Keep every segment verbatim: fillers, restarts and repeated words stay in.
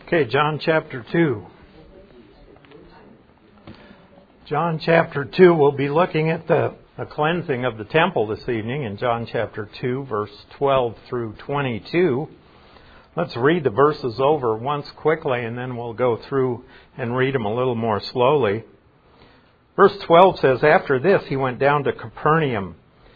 Okay, John chapter two. John chapter two, we'll be looking at the, the cleansing of the temple this evening in John chapter two, verse twelve through twenty-two. Let's read the verses over once quickly, and then we'll go through and read them a little more slowly. Verse twelve says, "After this he went down to Capernaum,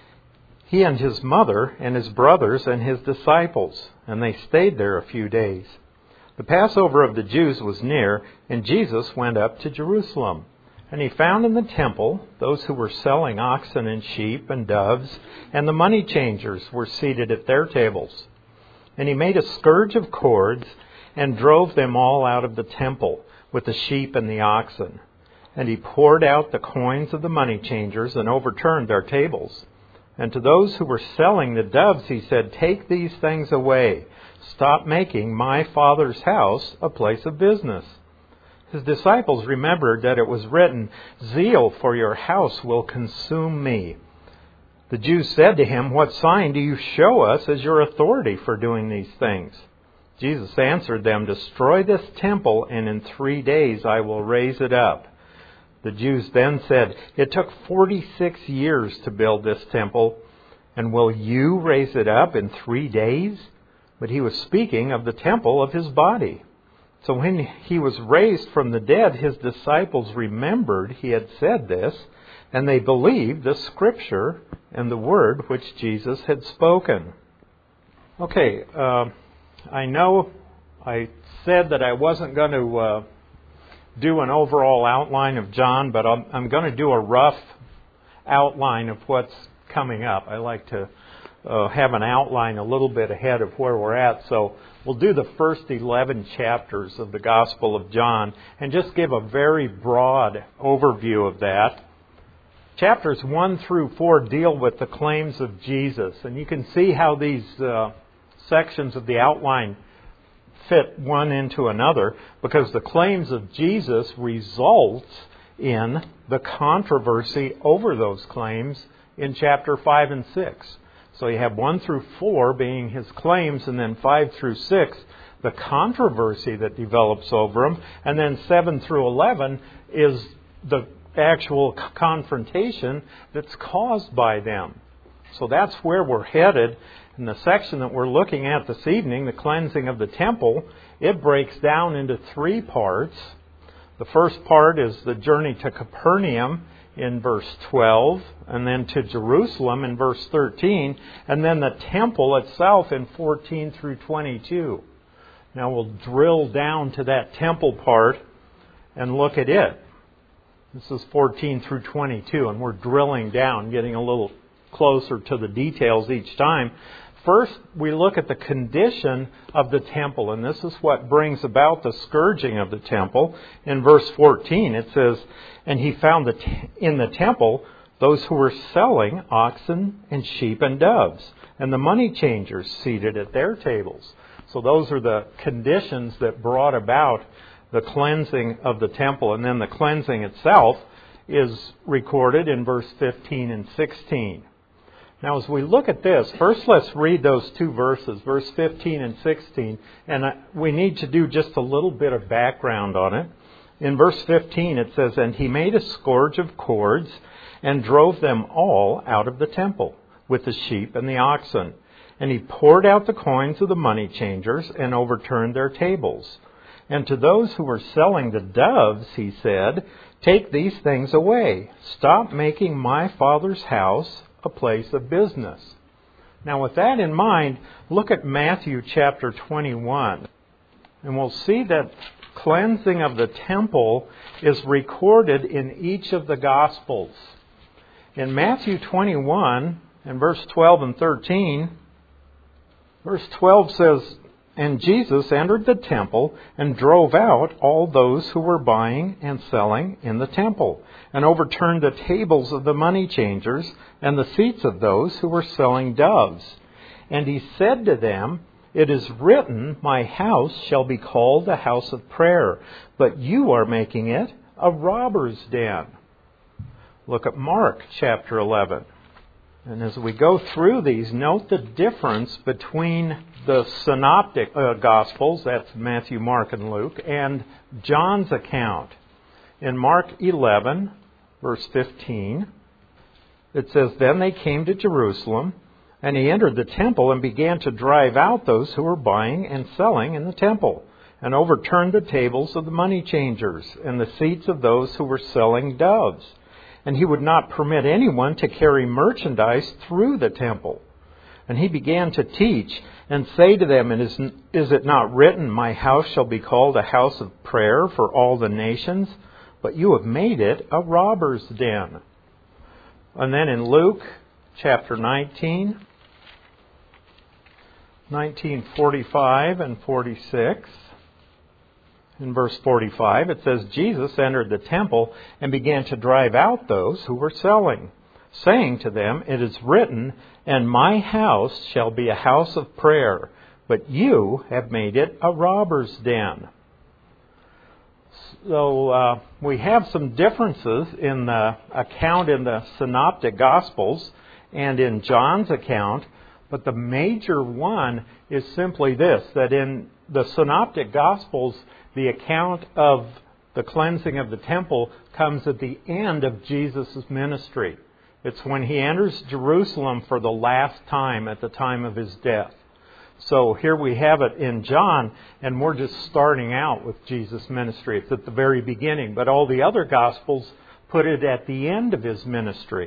he and his mother and his brothers and his disciples, and they stayed there a few days. The Passover of the Jews was near, and Jesus went up to Jerusalem. And he found in the temple those who were selling oxen and sheep and doves, and the money changers were seated at their tables. And he made a scourge of cords and drove them all out of the temple with the sheep and the oxen. And he poured out the coins of the money changers and overturned their tables. And to those who were selling the doves he said, 'Take these things away. Stop making my Father's house a place of business.' His disciples remembered that it was written, 'Zeal for your house will consume me.' The Jews said to him, 'What sign do you show us as your authority for doing these things?' Jesus answered them, 'Destroy this temple, and in three days I will raise it up.' The Jews then said, 'It took forty-six years to build this temple, and will you raise it up in three days?' But he was speaking of the temple of his body. So when he was raised from the dead, his disciples remembered he had said this, and they believed the scripture and the word which Jesus had spoken." Okay, uh, I know I said that I wasn't going to uh, do an overall outline of John, but I'm, I'm going to do a rough outline of what's coming up. I like to uh, have an outline a little bit ahead of where we're at. So we'll do the first eleven chapters of the Gospel of John and just give a very broad overview of that. Chapters one through four deal with the claims of Jesus. And you can see how these uh, sections of the outline fit one into another, because the claims of Jesus results in the controversy over those claims in chapter five and six. So you have one through four being his claims, and then five through six, the controversy that develops over them, and then seven through eleven is the actual confrontation that's caused by them. So that's where we're headed. In the section that we're looking at this evening, the cleansing of the temple, it breaks down into three parts. The first part is the journey to Capernaum in verse twelve, and then to Jerusalem in verse thirteen, and then the temple itself in fourteen through twenty-two. Now we'll drill down to that temple part and look at it. This is fourteen through twenty-two, and we're drilling down, getting a little closer to the details each time. First, we look at the condition of the temple, and this is what brings about the scourging of the temple. In verse fourteen, it says, "And he found the t- in the temple those who were selling oxen and sheep and doves, and the money changers seated at their tables." So those are the conditions that brought about the cleansing of the temple. And then the cleansing itself is recorded in verse fifteen and sixteen. Now, as we look at this, first let's read those two verses, verse fifteen and sixteen, and we need to do just a little bit of background on it. In verse fifteen, it says, "And he made a scourge of cords and drove them all out of the temple with the sheep and the oxen. And he poured out the coins of the money changers and overturned their tables. And to those who were selling the doves, he said, 'Take these things away. Stop making my Father's house a place of business.'" Now with that in mind, look at Matthew chapter twenty-one. And we'll see that cleansing of the temple is recorded in each of the Gospels. In Matthew twenty-one and verse twelve and thirteen, verse twelve says, "And Jesus entered the temple and drove out all those who were buying and selling in the temple, and overturned the tables of the money changers and the seats of those who were selling doves. And he said to them, 'It is written, my house shall be called a house of prayer, but you are making it a robber's den.'" Look at Mark chapter eleven. And as we go through these, note the difference between the synoptic uh, Gospels, that's Matthew, Mark, and Luke, and John's account. In Mark eleven, verse fifteen, it says, "Then they came to Jerusalem, and he entered the temple and began to drive out those who were buying and selling in the temple, and overturned the tables of the money changers and the seats of those who were selling doves. And he would not permit anyone to carry merchandise through the temple. And he began to teach and say to them, Is, is it not written, my house shall be called a house of prayer for all the nations? But you have made it a robber's den." And then in Luke chapter nineteen, nineteen forty-five and forty-six, in verse forty-five, it says, "Jesus entered the temple and began to drive out those who were selling, saying to them, It is written, and my house shall be a house of prayer, but you have made it a robber's den." So uh, we have some differences in the account in the Synoptic Gospels and in John's account, but the major one is simply this, that in the Synoptic Gospels, the account of the cleansing of the temple comes at the end of Jesus' ministry. It's when he enters Jerusalem for the last time at the time of his death. So here we have it in John, and we're just starting out with Jesus' ministry. It's at the very beginning, but all the other Gospels put it at the end of his ministry.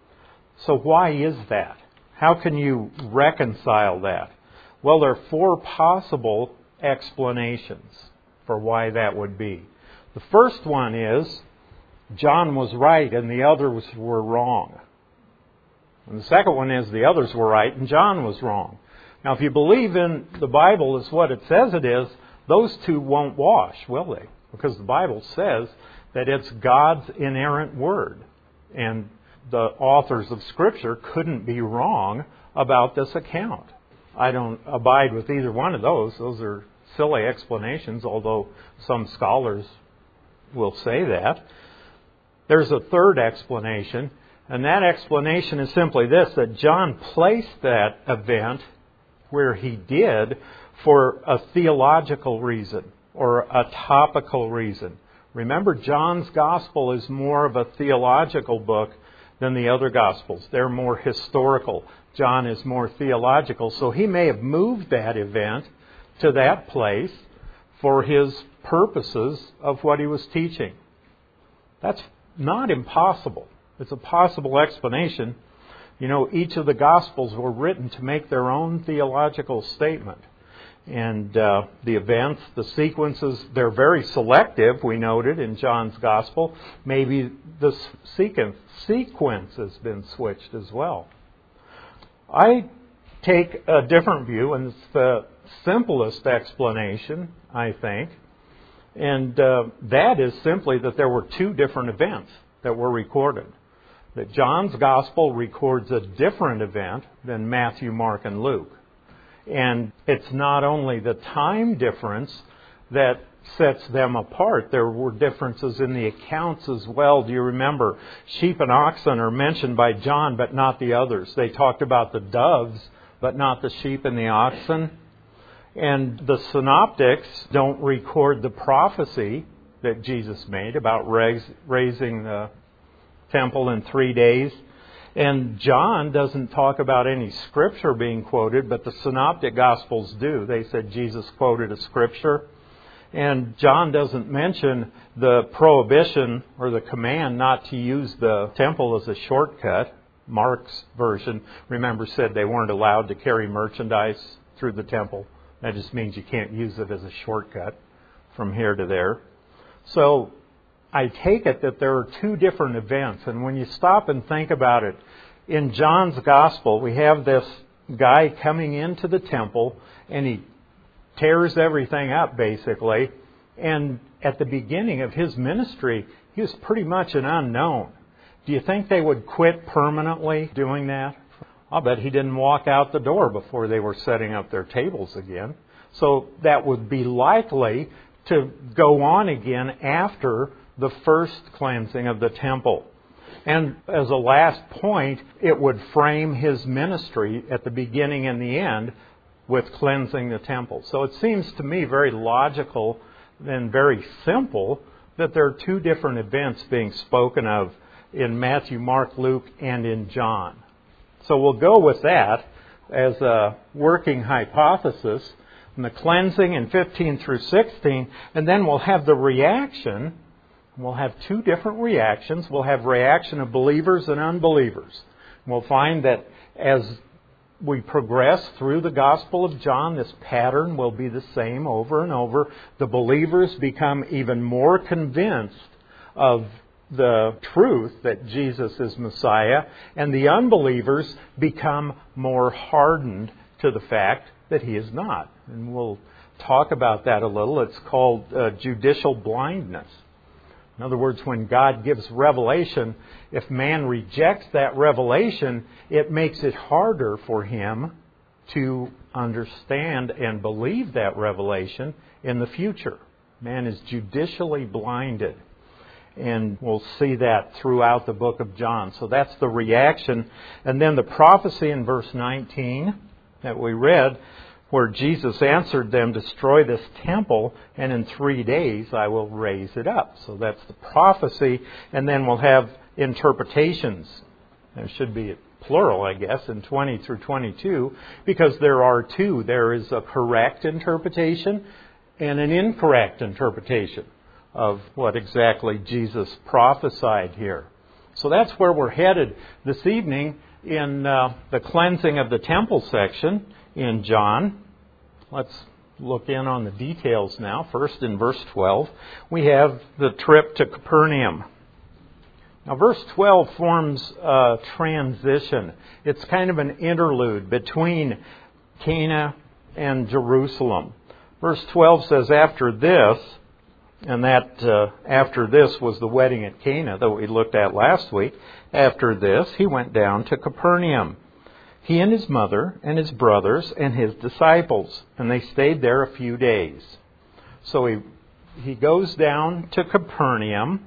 So why is that? How can you reconcile that? Well, there are four possible explanations for why that would be. The first one is John was right and the others were wrong. And the second one is the others were right and John was wrong. Now, if you believe in the Bible as what it says it is, those two won't wash, will they? Because the Bible says that it's God's inerrant word. And the authors of Scripture couldn't be wrong about this account. I don't abide with either one of those. Those are silly explanations, although some scholars will say that. There's a third explanation, and that explanation is simply this, that John placed that event where he did for a theological reason or a topical reason. Remember, John's Gospel is more of a theological book than the other Gospels. They're more historical. John is more theological. So he may have moved that event to that place for his purposes of what he was teaching. That's not impossible. It's a possible explanation. You know, each of the Gospels were written to make their own theological statement. And uh, the events, the sequences, they're very selective, we noted in John's Gospel. Maybe the sequence, sequence has been switched as well. I take a different view, and it's the simplest explanation, I think. And uh, that is simply that there were two different events that were recorded. That John's Gospel records a different event than Matthew, Mark, and Luke. And it's not only the time difference that sets them apart. There were differences in the accounts as well. Do you remember? Sheep and oxen are mentioned by John, but not the others. They talked about the doves, but not the sheep and the oxen. And the synoptics don't record the prophecy that Jesus made about raising the temple in three days. And John doesn't talk about any scripture being quoted, but the synoptic gospels do. They said Jesus quoted a scripture. And John doesn't mention the prohibition or the command not to use the temple as a shortcut. Mark's version, remember, said they weren't allowed to carry merchandise through the temple. That just means you can't use it as a shortcut from here to there. So I take it that there are two different events. And when you stop and think about it, in John's Gospel, we have this guy coming into the temple and he tears everything up, basically. And at the beginning of his ministry, he was pretty much an unknown. Do you think they would quit permanently doing that? I'll bet he didn't walk out the door before they were setting up their tables again. So that would be likely to go on again after the first cleansing of the temple. And as a last point, it would frame his ministry at the beginning and the end with cleansing the temple. So it seems to me very logical and very simple that there are two different events being spoken of in Matthew, Mark, Luke, and in John. So we'll go with that as a working hypothesis, and the cleansing in fifteen through sixteen, and then we'll have the reaction. We'll have two different reactions. We'll have reaction of believers and unbelievers. We'll find that as we progress through the Gospel of John, this pattern will be the same over and over. The believers become even more convinced of the truth that Jesus is Messiah, and the unbelievers become more hardened to the fact that He is not. And we'll talk about that a little. It's called uh, judicial blindness. In other words, when God gives revelation, if man rejects that revelation, it makes it harder for him to understand and believe that revelation in the future. Man is judicially blinded. And we'll see that throughout the book of John. So that's the reaction. And then the prophecy in verse nineteen that we read, where Jesus answered them, destroy this temple, and in three days I will raise it up. So that's the prophecy. And then we'll have interpretations. There should be plural, I guess, in twenty through twenty-two, because there are two. There is a correct interpretation and an incorrect interpretation of what exactly Jesus prophesied here. So that's where we're headed this evening in uh, the cleansing of the temple section in John. Let's look in on the details now. First, in verse twelve, we have the trip to Capernaum. Now, verse twelve forms a transition. It's kind of an interlude between Cana and Jerusalem. Verse twelve says, after this, and that uh, after this was the wedding at Cana that we looked at last week. After this, he went down to Capernaum, he and his mother and his brothers and his disciples, and they stayed there a few days. So he he goes down to Capernaum,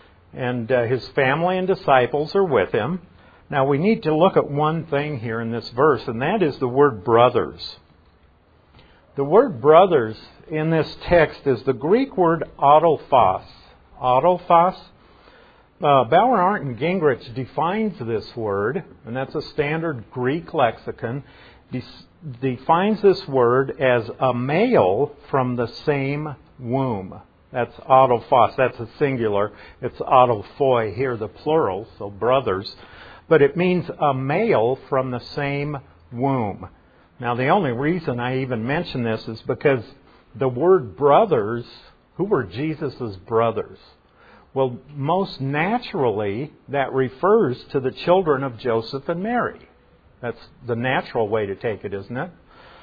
and uh, his family and disciples are with him. Now we need to look at one thing here in this verse, and that is the word brothers. The word brothers in this text is the Greek word autophos. Autophos. Uh, Bauer, Arndt, and Gingrich defines this word, and that's a standard Greek lexicon, de- defines this word as a male from the same womb. That's autophos. That's a singular. It's autophoi here, the plural, so brothers. But it means a male from the same womb. Now, the only reason I even mention this is because the word brothers, who were Jesus' brothers? Well, most naturally, that refers to the children of Joseph and Mary. That's the natural way to take it, isn't it?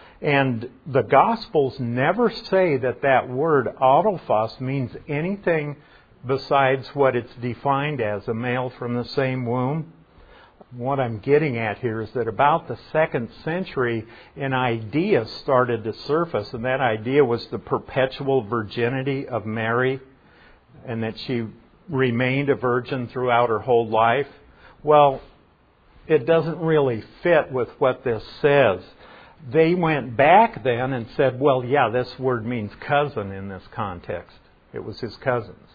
And the Gospels never say that that word autophos means anything besides what it's defined as, a male from the same womb. What I'm getting at here is that about the second century, an idea started to surface, and that idea was the perpetual virginity of Mary, and that she remained a virgin throughout her whole life. Well, it doesn't really fit with what this says. They went back then and said, well, yeah, this word means cousin in this context. It was his cousins.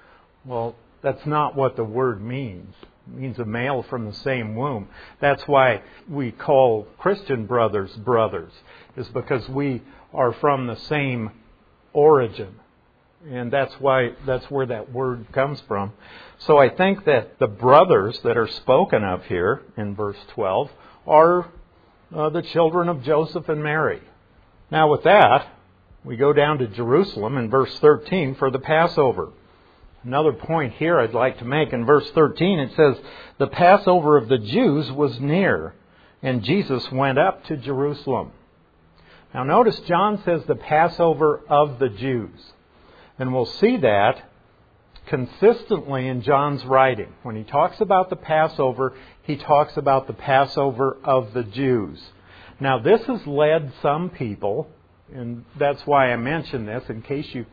Well, that's not what the word means. It means a male from the same womb. That's why we call Christian brothers brothers, is because we are from the same origin. And that's why that's where that word comes from. So I think that the brothers that are spoken of here in verse twelve are uh, the children of Joseph and Mary. Now with that, we go down to Jerusalem in verse thirteen for the Passover. Another point here I'd like to make in verse thirteen, it says, the Passover of the Jews was near, and Jesus went up to Jerusalem. Now notice John says the Passover of the Jews. And we'll see that consistently in John's writing. When he talks about the Passover, he talks about the Passover of the Jews. Now this has led some people, and that's why I mention this, in case you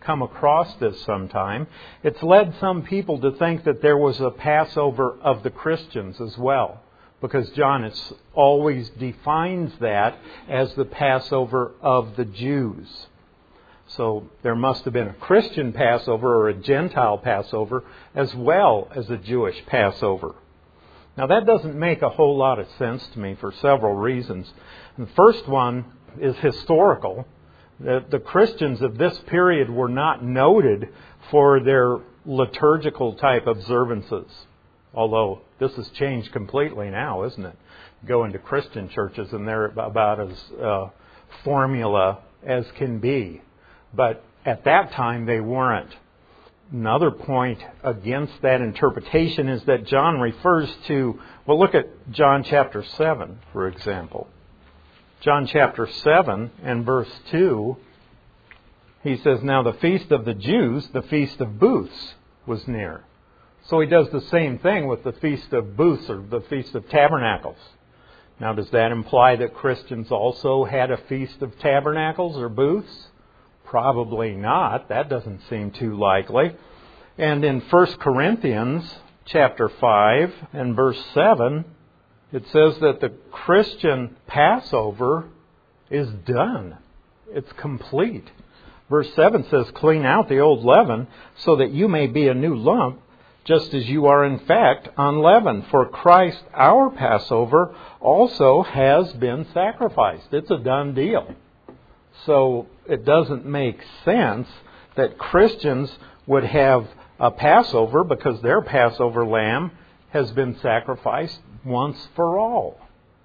come across this sometime. It's led some people to think that there was a Passover of the Christians as well, because John is, always defines that as the Passover of the Jews. So there must have been a Christian Passover or a Gentile Passover as well as a Jewish Passover. Now that doesn't make a whole lot of sense to me for several reasons. The first one is historical. The, the Christians of this period were not noted for their liturgical type observances. Although this has changed completely now, isn't it? Go into Christian churches and they're about as uh, formula as can be. But at that time they weren't. Another point against that interpretation is that John refers to, well, look at John chapter seven, for example. John chapter seven and verse two, he says, "Now the feast of the Jews, the feast of booths, was near." So he does the same thing with the feast of booths or the feast of tabernacles. Now does that imply that Christians also had a feast of tabernacles or booths? Probably not. That doesn't seem too likely. And in First Corinthians chapter five and verse seven, it says that the Christian Passover is done. It's complete. Verse seven says, "Clean out the old leaven so that you may be a new lump, just as you are in fact unleavened. For Christ, our Passover, also has been sacrificed." It's a done deal. So it doesn't make sense that Christians would have a Passover because their Passover lamb has been sacrificed once for all.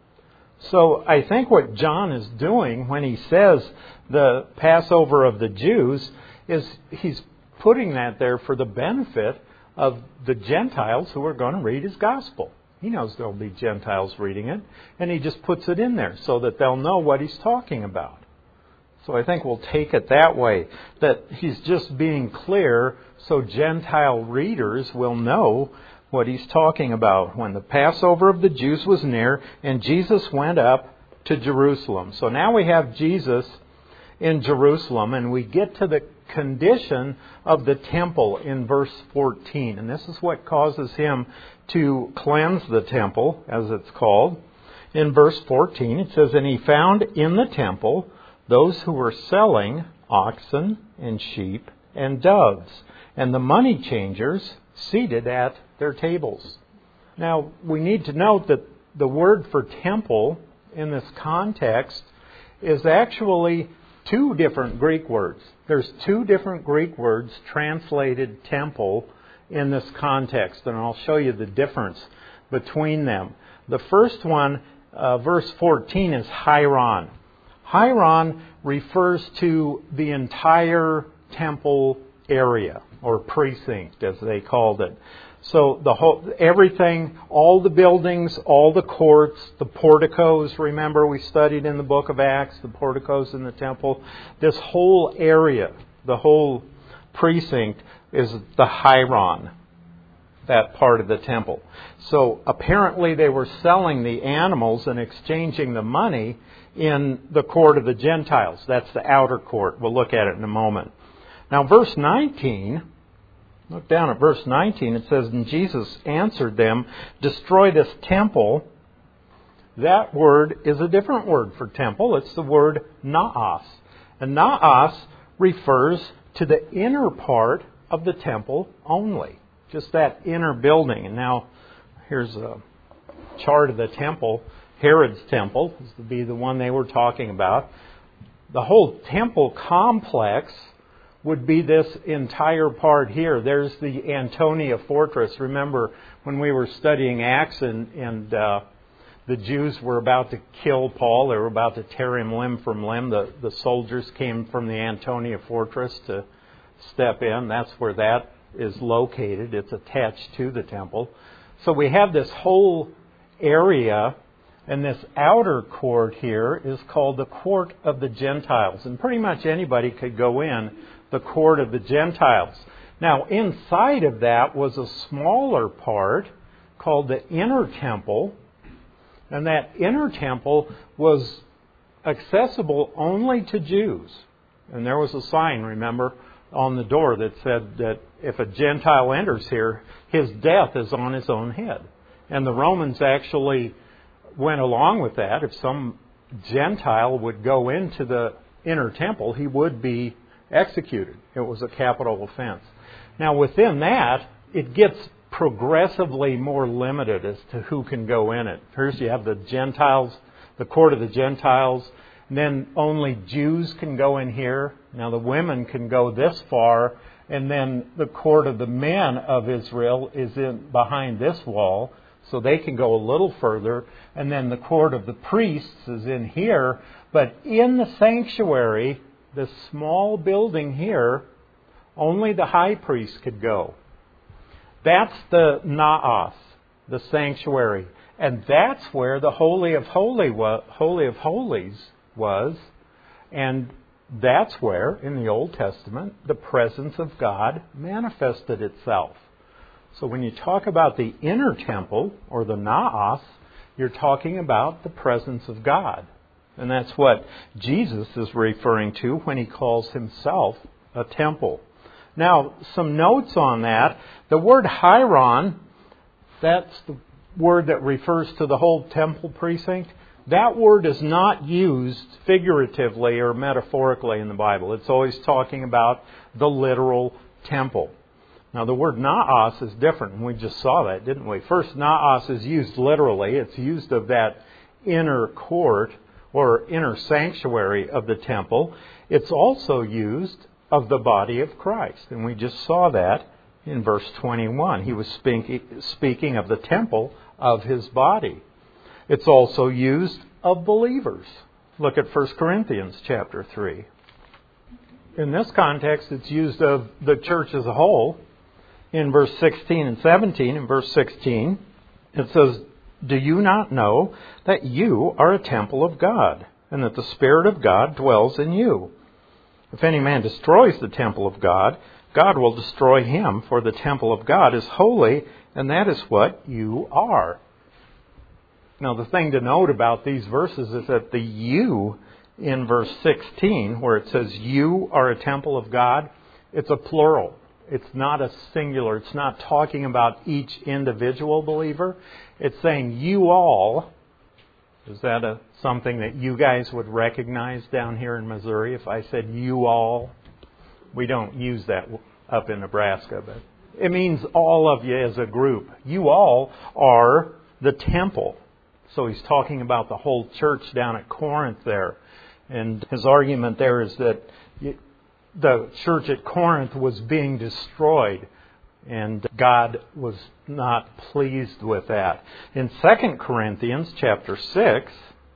So I think what John is doing when he says the Passover of the Jews is he's putting that there for the benefit of the Gentiles who are going to read his gospel. He knows there'll be Gentiles reading it, and he just puts it in there so that they'll know what he's talking about. So I think we'll take it that way, that he's just being clear so Gentile readers will know what he's talking about. When the Passover of the Jews was near, and Jesus went up to Jerusalem. So now we have Jesus in Jerusalem, and we get to the condition of the temple in verse fourteen. And this is what causes him to cleanse the temple, as it's called. In verse fourteen, it says, "And he found in the temple those who were selling oxen and sheep and doves, and the money changers seated at their tables." Now, we need to note that the word for temple in this context is actually two different Greek words. There's two different Greek words translated temple in this context, and I'll show you the difference between them. The first one, uh, verse fourteen, is hieron. Hieron refers to the entire temple area, or precinct, as they called it. So the whole, everything, all the buildings, all the courts, the porticos. Remember, we studied in the book of Acts the porticos in the temple. This whole area, the whole precinct, is the hieron, that part of the temple. So apparently they were selling the animals and exchanging the money in the court of the Gentiles. That's the outer court. We'll look at it in a moment. Now verse nineteen, look down at verse nineteen. It says, "And Jesus answered them, 'Destroy this temple.'" That word is a different word for temple. It's the word naos. And naos refers to the inner part of the temple only. Just that inner building. And now here's a chart of the temple. Herod's temple is to be the one they were talking about. The whole temple complex would be this entire part here. There's the Antonia fortress. Remember when we were studying Acts and, and uh, the Jews were about to kill Paul. They were about to tear him limb from limb. The, the soldiers came from the Antonia fortress to step in. That's where that is located. It's attached to the temple. So we have this whole area. And this outer court here is called the court of the Gentiles. And pretty much anybody could go in the court of the Gentiles. Now, inside of that was a smaller part called the inner temple. And that inner temple was accessible only to Jews. And there was a sign, remember, on the door that said that if a Gentile enters here, his death is on his own head. And the Romans actually went along with that. If some Gentile would go into the inner temple, he would be executed. It was a capital offense. Now within that, it gets progressively more limited as to who can go in it. First you have the Gentiles, the court of the Gentiles, and then only Jews can go in here. Now the women can go this far, and then the court of the men of Israel is in behind this wall, so they can go a little further, and then the court of the priests is in here. But in the sanctuary, the small building here, only the high priest could go. That's the naos, the sanctuary. And that's where the Holy of Holy wa- Holy of Holies was. And that's where, in the Old Testament, the presence of God manifested itself. So when you talk about the inner temple, or the naos, you're talking about the presence of God. And that's what Jesus is referring to when he calls himself a temple. Now, some notes on that. The word hieron, that's the word that refers to the whole temple precinct. That word is not used figuratively or metaphorically in the Bible. It's always talking about the literal temple. Now, the word naos is different, and we just saw that, didn't we? First, naos is used literally. It's used of that inner court or inner sanctuary of the temple. It's also used of the body of Christ. And we just saw that in verse twenty-one. He was speak, speaking of the temple of his body. It's also used of believers. Look at First Corinthians chapter three. In this context, it's used of the church as a whole. In verse sixteen and seventeen, in verse sixteen, it says, "Do you not know that you are a temple of God, and that the Spirit of God dwells in you? If any man destroys the temple of God, God will destroy him, for the temple of God is holy, and that is what you are." Now, the thing to note about these verses is that the you in verse sixteen, where it says you are a temple of God, it's a plural. It's not a singular. It's not talking about each individual believer. It's saying you all. Is that a, something that you guys would recognize down here in Missouri if I said you all? We don't use that up in Nebraska, but it means all of you as a group. You all are the temple. So he's talking about the whole church down at Corinth there. And his argument there is that the church at Corinth was being destroyed, and God was not pleased with that. In Second Corinthians chapter six,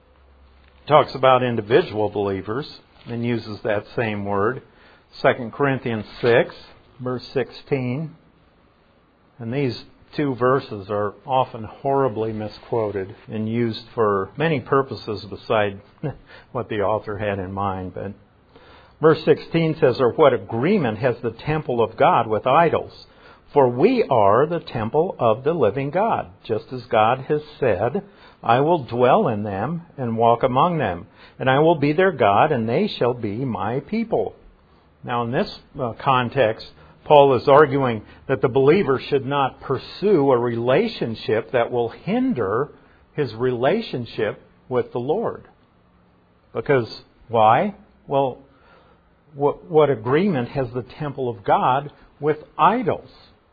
it talks about individual believers and uses that same word. Second Corinthians six, verse sixteen. And these two verses are often horribly misquoted and used for many purposes beside what the author had in mind. But verse sixteen says, "Or what agreement has the temple of God with idols? For we are the temple of the living God, just as God has said, I will dwell in them and walk among them, and I will be their God, and they shall be my people." Now, in this uh, context, Paul is arguing that the believer should not pursue a relationship that will hinder his relationship with the Lord. Because, why? Well, what, what agreement has the temple of God with idols?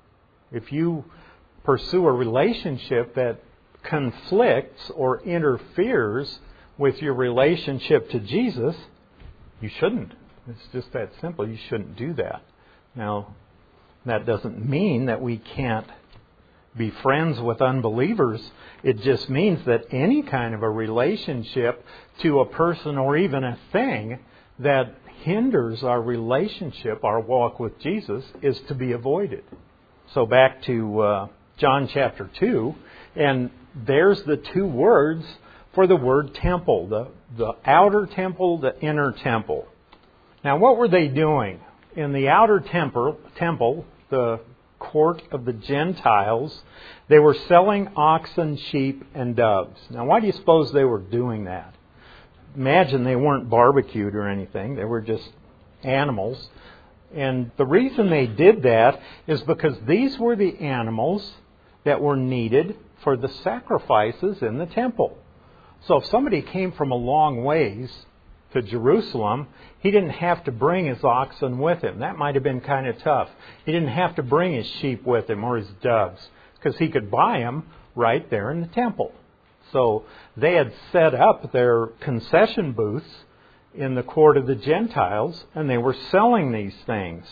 If you pursue a relationship that conflicts or interferes with your relationship to Jesus, you shouldn't. It's just that simple. You shouldn't do that. Now, that doesn't mean that we can't be friends with unbelievers. It just means that any kind of a relationship to a person or even a thing that hinders our relationship, our walk with Jesus, is to be avoided. So back to uh, John chapter two, and there's the two words for the word temple, the, the outer temple, the inner temple. Now, what were they doing? In the outer temple, temple, the court of the Gentiles, they were selling oxen, sheep, and doves. Now, why do you suppose they were doing that? Imagine they weren't barbecued or anything. They were just animals. And the reason they did that is because these were the animals that were needed for the sacrifices in the temple. So if somebody came from a long ways to Jerusalem, he didn't have to bring his oxen with him. That might have been kind of tough. He didn't have to bring his sheep with him or his doves, because he could buy them right there in the temple. So they had set up their concession booths in the court of the Gentiles, and they were selling these things.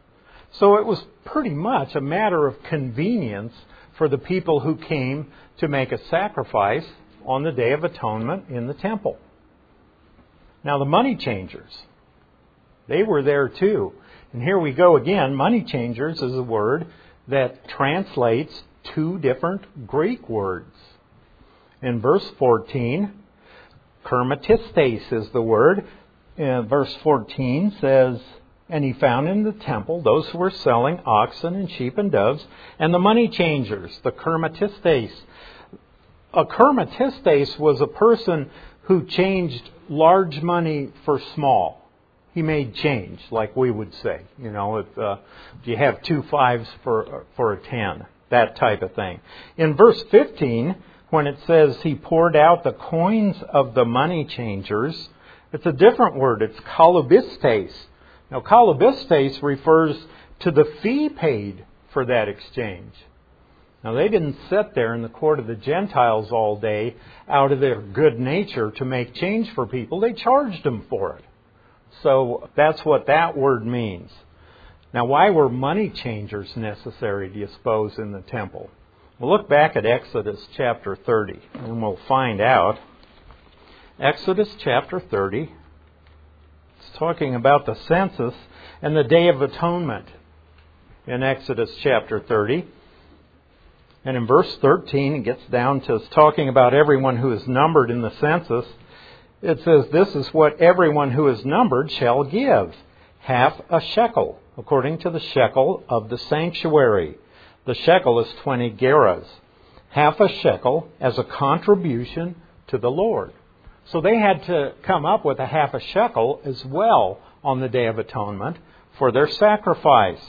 So it was pretty much a matter of convenience for the people who came to make a sacrifice on the Day of Atonement in the temple. Now the money changers, they were there too. And here we go again. Money changers is a word that translates two different Greek words. In verse fourteen, kermatistes is the word. Uh, verse fourteen says, "And he found in the temple those who were selling oxen and sheep and doves, and the money changers," the kermatistes. A kermatistes was a person who changed large money for small. He made change, like we would say. You know, if, uh, if you have two fives for for a ten, that type of thing. In verse fifteen, when it says he poured out the coins of the money changers, it's a different word. It's kalubistes. Now, kalubistes refers to the fee paid for that exchange. Now, they didn't sit there in the court of the Gentiles all day out of their good nature to make change for people. They charged them for it. So that's what that word means. Now, why were money changers necessary, do you suppose, in the temple? We'll look back at Exodus chapter thirty, and we'll find out. Exodus chapter thirty, it's talking about the census and the Day of Atonement in Exodus chapter thirty. And in verse thirteen, it gets down to it's talking about everyone who is numbered in the census. It says, "This is what everyone who is numbered shall give, half a shekel, according to the shekel of the sanctuary." The shekel is twenty gerahs. Half a shekel as a contribution to the Lord. So they had to come up with a half a shekel as well on the Day of Atonement for their sacrifice.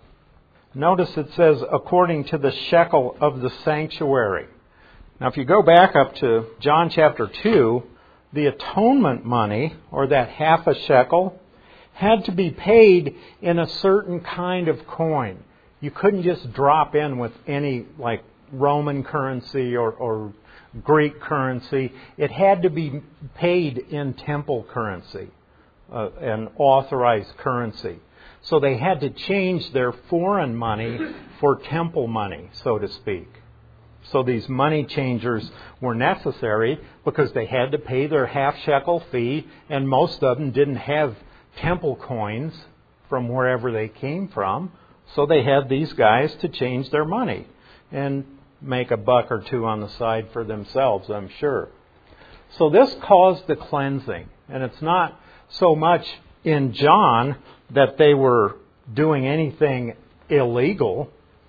Notice it says, according to the shekel of the sanctuary. Now if you go back up to John chapter two, the atonement money, or that half a shekel, had to be paid in a certain kind of coin. You couldn't just drop in with any like Roman currency or, or Greek currency. It had to be paid in temple currency, uh, an authorized currency. So they had to change their foreign money for temple money, so to speak. So these money changers were necessary because they had to pay their half shekel fee, and most of them didn't have temple coins from wherever they came from. So they had these guys to change their money and make a buck or two on the side for themselves, I'm sure. So this caused the cleansing. And it's not so much in John that they were doing anything illegal.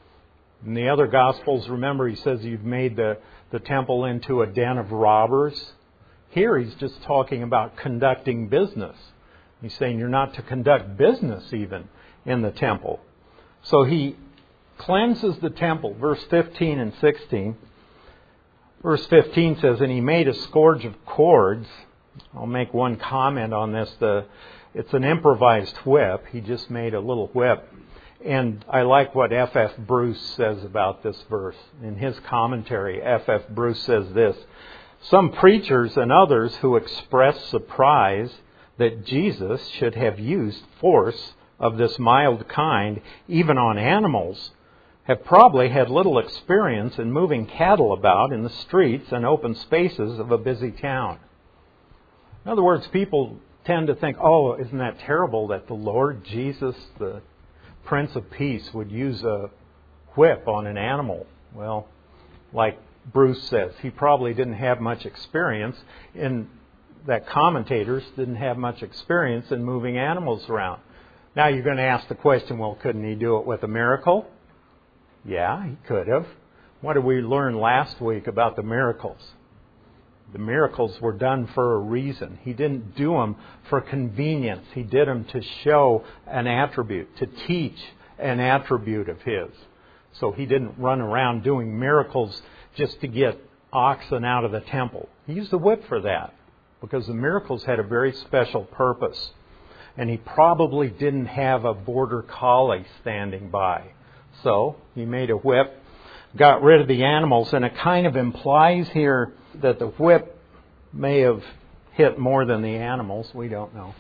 In the other Gospels, remember, he says you've made the, the temple into a den of robbers. Here he's just talking about conducting business. He's saying you're not to conduct business even in the temple. So he cleanses the temple, verse fifteen and sixteen. Verse fifteen says, "And he made a scourge of cords." I'll make one comment on this. The, it's an improvised whip. He just made a little whip. And I like what F F Bruce says about this verse. In his commentary, F F Bruce says this: "Some preachers and others who express surprise that Jesus should have used force of this mild kind, even on animals, have probably had little experience in moving cattle about in the streets and open spaces of a busy town." In other words, people tend to think, oh, isn't that terrible that the Lord Jesus, the Prince of Peace, would use a whip on an animal. Well, like Bruce says, he probably didn't have much experience in that commentators didn't have much experience in moving animals around. Now you're going to ask the question, well, couldn't he do it with a miracle? Yeah, he could have. What did we learn last week about the miracles? The miracles were done for a reason. He didn't do them for convenience. He did them to show an attribute, to teach an attribute of His. So He didn't run around doing miracles just to get oxen out of the temple. He used the whip for that because the miracles had a very special purpose. And He probably didn't have a border collie standing by. So He made a whip, got rid of the animals, and it kind of implies here that the whip may have hit more than the animals. We don't know.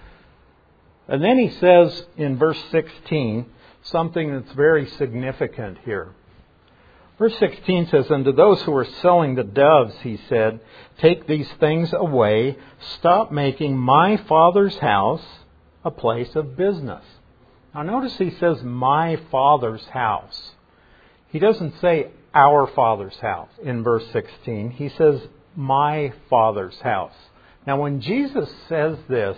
And then He says in verse sixteen something that's very significant here. Verse sixteen says, "And to those who are selling the doves, He said, take these things away. Stop making my Father's house a place of business." Now notice He says, my Father's house. He doesn't say our Father's house in verse sixteen. He says, my Father's house. Now when Jesus says this,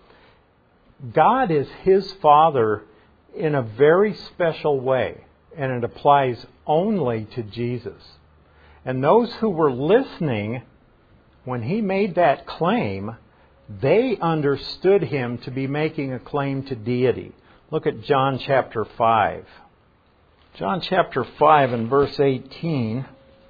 God is His Father in a very special way. And it applies only to Jesus. And those who were listening, when He made that claim, they understood Him to be making a claim to deity. Look at John chapter five. John chapter five and verse eighteen.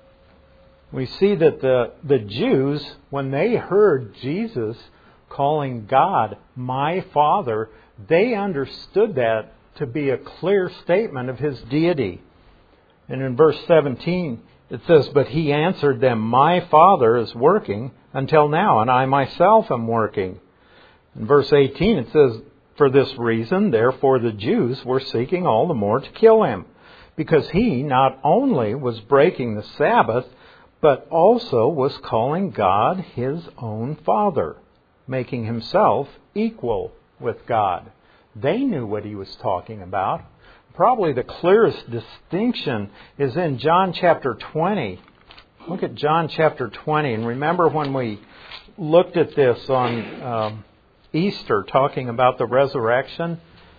We see that the, the Jews, when they heard Jesus calling God my Father, they understood that to be a clear statement of His deity. And in verse seventeen, it says, "But He answered them, my Father is working until now, and I myself am working." In verse eighteen, it says, "For this reason, therefore, the Jews were seeking all the more to kill Him, because He not only was breaking the Sabbath, but also was calling God His own Father, making Himself equal with God." They knew what He was talking about. Probably the clearest distinction is in John chapter twenty. Look at John chapter twenty. And remember when we looked at this on um, Easter, talking about the resurrection?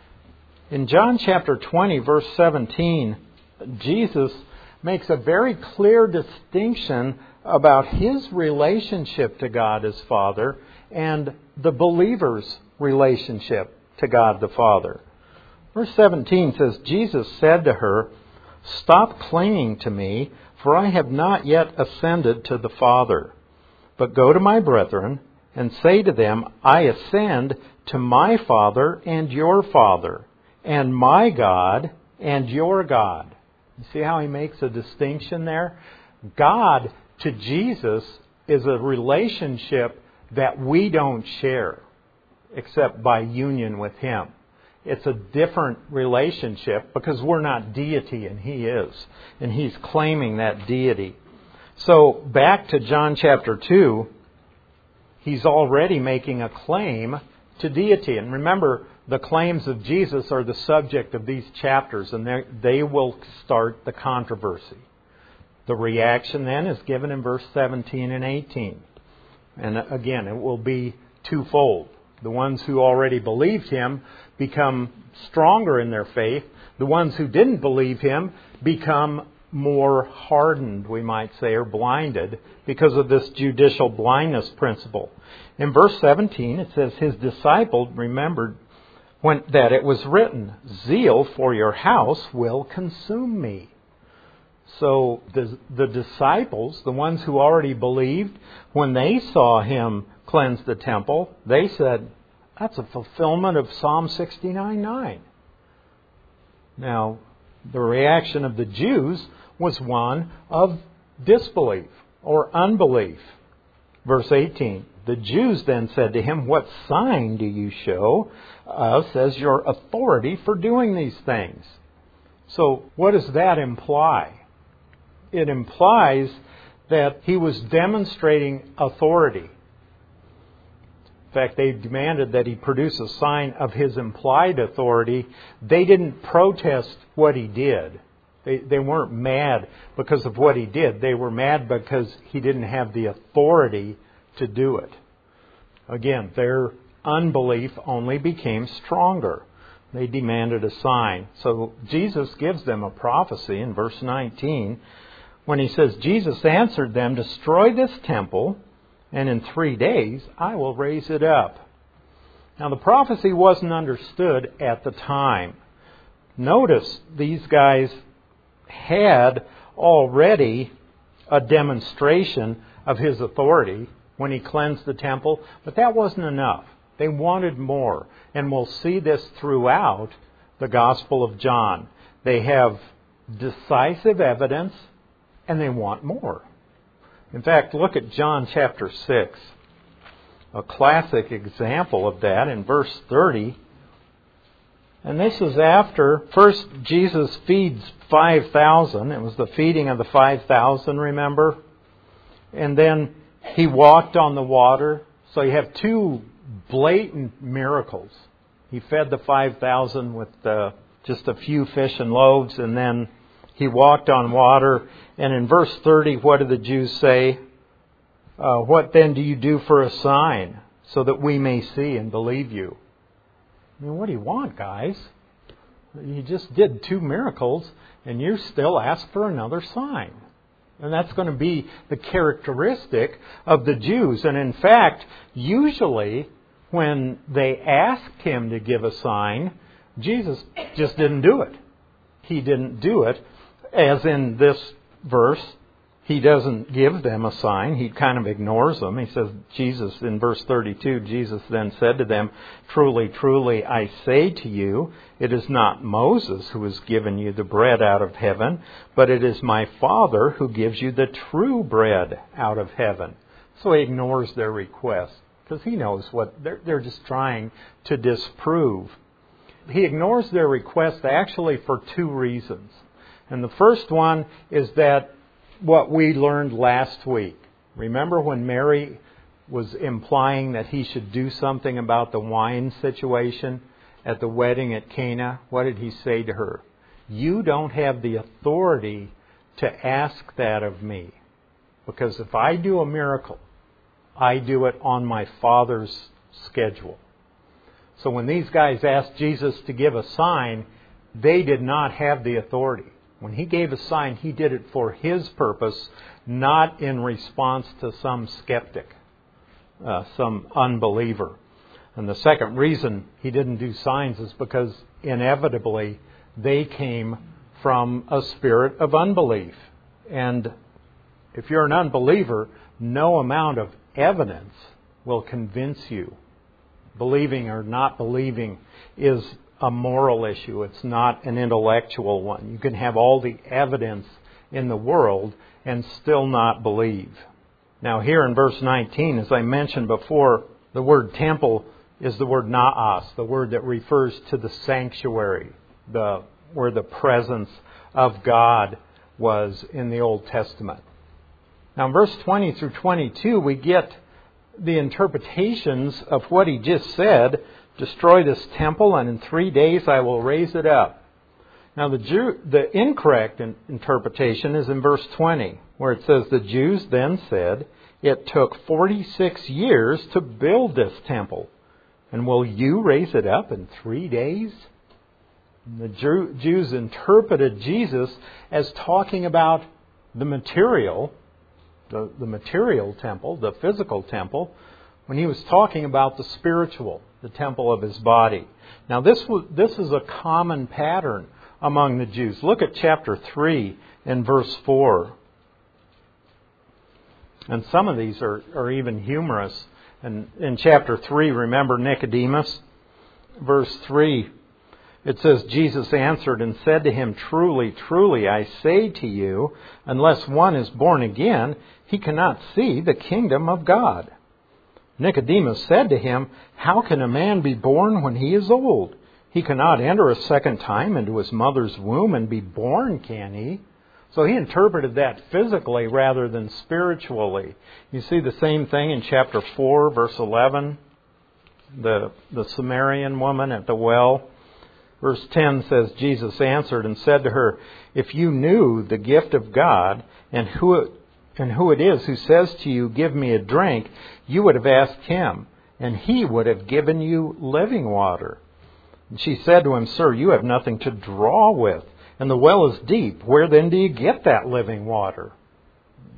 In John chapter twenty, verse seventeen, Jesus makes a very clear distinction about His relationship to God as Father and the believer's relationship to God the Father. Verse seventeen says, "Jesus said to her, 'Stop clinging to me, for I have not yet ascended to the Father. But go to my brethren and say to them, I ascend to my Father and your Father, and my God and your God.'" You see how He makes a distinction there? God to Jesus is a relationship that we don't share except by union with Him. It's a different relationship because we're not deity and He is. And He's claiming that deity. So back to John chapter two, He's already making a claim to deity. And remember, the claims of Jesus are the subject of these chapters, and they will start the controversy. The reaction then is given in verse seventeen and eighteen. And again, it will be twofold. The ones who already believed Him become stronger in their faith. The ones who didn't believe Him become more hardened, we might say, or blinded because of this judicial blindness principle. In verse seventeen, it says, "His disciples remembered when, that it was written, 'Zeal for your house will consume me.'" So the, the disciples, the ones who already believed, when they saw Him cleanse the temple, they said, "That's a fulfillment of Psalm sixty-nine nine. Now, the reaction of the Jews was one of disbelief or unbelief. Verse eighteen, "The Jews then said to Him, 'What sign do you show us as your authority for doing these things?'" So what does that imply? It implies that He was demonstrating authority. In fact, they demanded that He produce a sign of His implied authority. They didn't protest what He did. They, they weren't mad because of what He did. They were mad because He didn't have the authority to do it. Again, their unbelief only became stronger. They demanded a sign. So Jesus gives them a prophecy in verse nineteen when He says, "Jesus answered them, 'Destroy this temple, and in three days I will raise it up. Now the prophecy wasn't understood at the time. Notice these guys had already a demonstration of His authority when He cleansed the temple, but that wasn't enough. They wanted more, and we'll see this throughout the Gospel of John. They have decisive evidence, and they want more. In fact, look at John chapter six. A classic example of that in verse thirty. And this is after, first Jesus feeds five thousand. It was the feeding of the five thousand, remember? And then He walked on the water. So you have two blatant miracles. He fed the five thousand with uh, just a few fish and loaves, and then He walked on water. And in verse thirty, what do the Jews say? Uh, what then do you do for a sign, so that we may see and believe you? I mean, what do you want, guys? You just did two miracles, and you still ask for another sign. And that's going to be the characteristic of the Jews. And in fact, usually when they asked Him to give a sign, Jesus just didn't do it. He didn't do it. As in this verse, He doesn't give them a sign. He kind of ignores them. He says, Jesus, in verse thirty-two, Jesus then said to them, "Truly, truly, I say to you, it is not Moses who has given you the bread out of heaven, but it is my Father who gives you the true bread out of heaven." So He ignores their request because He knows what they're, they're just trying to disprove. He ignores their request actually for two reasons. And the first one is that what we learned last week. Remember when Mary was implying that He should do something about the wine situation at the wedding at Cana? What did He say to her? You don't have the authority to ask that of me. Because if I do a miracle, I do it on my Father's schedule. So when these guys asked Jesus to give a sign, they did not have the authority. When He gave a sign, He did it for His purpose, not in response to some skeptic, uh, some unbeliever. And the second reason He didn't do signs is because inevitably they came from a spirit of unbelief. And if you're an unbeliever, no amount of evidence will convince you. Believing or not believing is a moral issue. It's not an intellectual one. You can have all the evidence in the world and still not believe. Now here in verse nineteen, as I mentioned before, the word temple is the word naas, the word that refers to the sanctuary, the where the presence of God was in the Old Testament. Now in verse twenty through twenty-two, we get the interpretations of what He just said. Destroy this temple, and in three days I will raise it up. Now the Jew, the incorrect in, interpretation is in verse twenty, where it says, the Jews then said, it took forty-six years to build this temple, and will you raise it up in three days? And the Jew, Jews interpreted Jesus as talking about the material, the, the material temple, the physical temple, when He was talking about the spiritual, the temple of His body. Now this was, this is a common pattern among the Jews. Look at chapter three and verse four. And some of these are, are even humorous. And in chapter three, remember Nicodemus? Verse three, it says, Jesus answered and said to him, Truly, truly, I say to you, unless one is born again, he cannot see the kingdom of God. Nicodemus said to him, How can a man be born when he is old? He cannot enter a second time into his mother's womb and be born, can he? So he interpreted that physically rather than spiritually. You see the same thing in chapter four, verse eleven. The, the Samaritan woman at the well. Verse ten says, Jesus answered and said to her, If you knew the gift of God and who it, and who it is who says to you, Give me a drink, you would have asked him, and he would have given you living water. And she said to him, Sir, you have nothing to draw with, and the well is deep. Where then do you get that living water?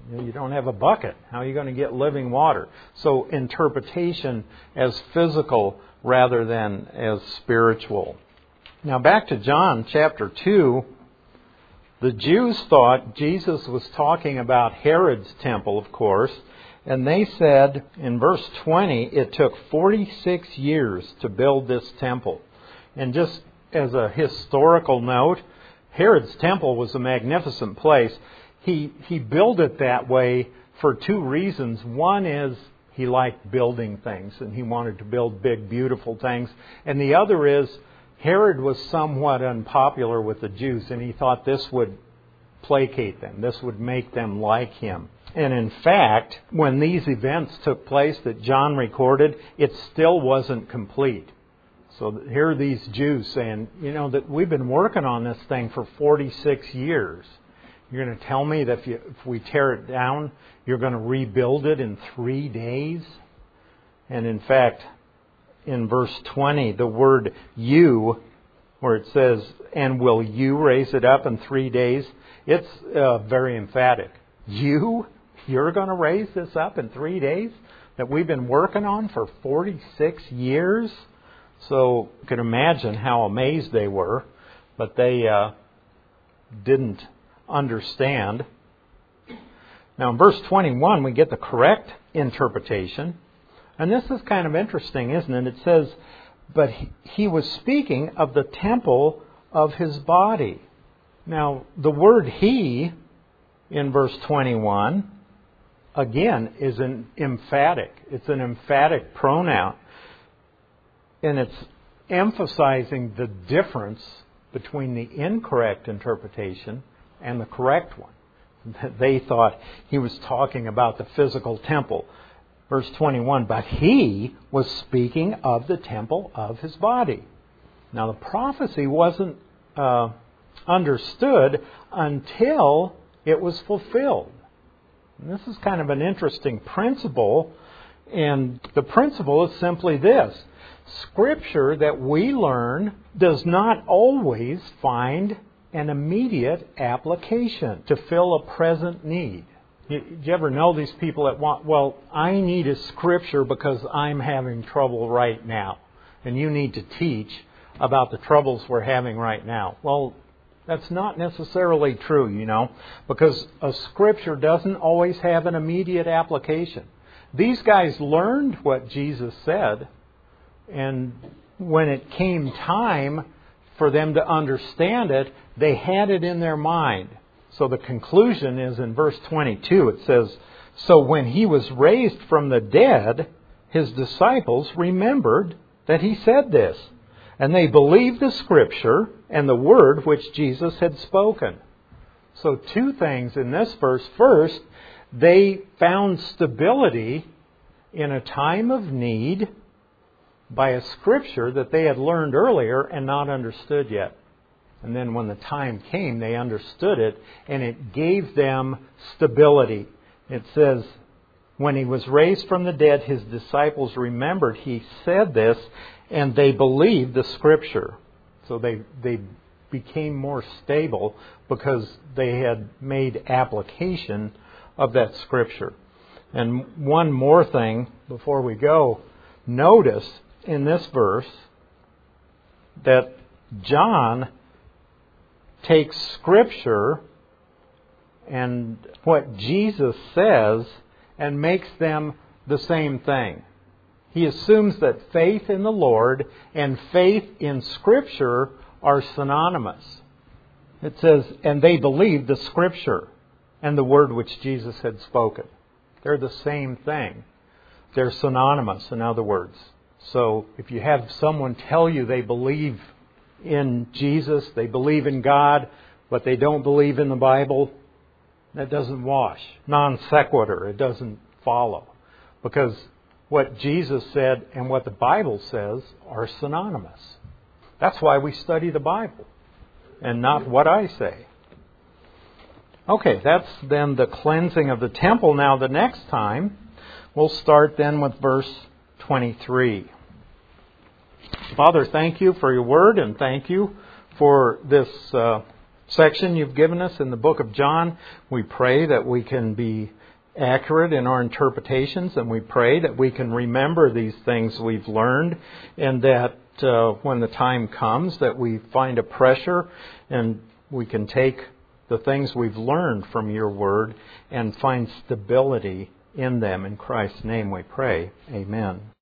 You don't have a bucket. How are you going to get living water? So interpretation as physical rather than as spiritual. Now back to John chapter two. The Jews thought Jesus was talking about Herod's temple, of course. And they said in verse twenty, it took forty-six years to build this temple. And just as a historical note, Herod's temple was a magnificent place. He he built it that way for two reasons. One is he liked building things and he wanted to build big, beautiful things. And the other is Herod was somewhat unpopular with the Jews, and he thought this would placate them. This would make them like him. And in fact, when these events took place that John recorded, it still wasn't complete. So here are these Jews saying, you know, that we've been working on this thing for forty-six years. You're going to tell me that if, you, if we tear it down, you're going to rebuild it in three days? And in fact, in verse twenty, the word you, where it says, and will you raise it up in three days? It's uh, very emphatic. You? You're going to raise this up in three days? That we've been working on for forty-six years? So you can imagine how amazed they were, but they uh, didn't understand. Now in verse twenty-one, we get the correct interpretation. And this is kind of interesting, isn't it? It says, but he was speaking of the temple of his body. Now, the word he in verse twenty-one, again, is an emphatic. It's an emphatic pronoun. And it's emphasizing the difference between the incorrect interpretation and the correct one. They thought he was talking about the physical temple. Verse twenty-one, but he was speaking of the temple of his body. Now the prophecy wasn't uh, understood until it was fulfilled. And this is kind of an interesting principle. And the principle is simply this. Scripture that we learn does not always find an immediate application to fill a present need. Do you ever know these people that want, well, I need a scripture because I'm having trouble right now. And you need to teach about the troubles we're having right now. Well, that's not necessarily true, you know, because a scripture doesn't always have an immediate application. These guys learned what Jesus said, and when it came time for them to understand it, they had it in their mind. So the conclusion is in verse twenty-two. It says, so when he was raised from the dead, his disciples remembered that he said this, and they believed the scripture and the word which Jesus had spoken. So two things in this verse. First, they found stability in a time of need by a scripture that they had learned earlier and not understood yet. And then when the time came, they understood it, and it gave them stability. It says, when he was raised from the dead, his disciples remembered he said this, and they believed the scripture. So they they became more stable because they had made application of that scripture. And one more thing before we go. Notice in this verse that John takes scripture and what Jesus says and makes them the same thing. He assumes that faith in the Lord and faith in Scripture are synonymous. It says, and they believed the Scripture and the word which Jesus had spoken. They're the same thing. They're synonymous, in other words. So if you have someone tell you they believe in Jesus, they believe in God, but they don't believe in the Bible, that doesn't wash. Non sequitur, it doesn't follow. Because what Jesus said and what the Bible says are synonymous. That's why we study the Bible and not what I say. Okay, that's then the cleansing of the temple. Now the next time, we'll start then with verse twenty-three. Father, thank you for your word, and thank you for this uh, section you've given us in the book of John. We pray that we can be accurate in our interpretations, and we pray that we can remember these things we've learned, and that uh, when the time comes that we find a pressure and we can take the things we've learned from your word and find stability in them. In Christ's name we pray. Amen.